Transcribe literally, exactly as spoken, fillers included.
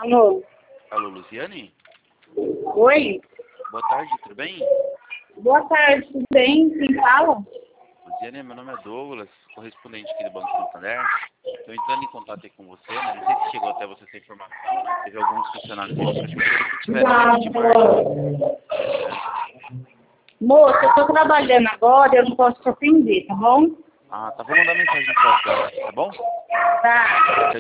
Alô? Alô, Luciane? Oi? Boa tarde, tudo bem? Boa tarde, tudo bem? Quem fala? Luciane, meu nome é Douglas, correspondente aqui do Banco Santander. Estou entrando em contato aí com você, né? Não sei se chegou até você essa informação, né? Teve alguns funcionários da prefeitura que tiveram de margem, né? Moça, eu tô trabalhando agora, eu não posso te atender, tá bom? Ah, tá, vou mandar mensagem no WhatsApp, tá bom? Tá. Tchau,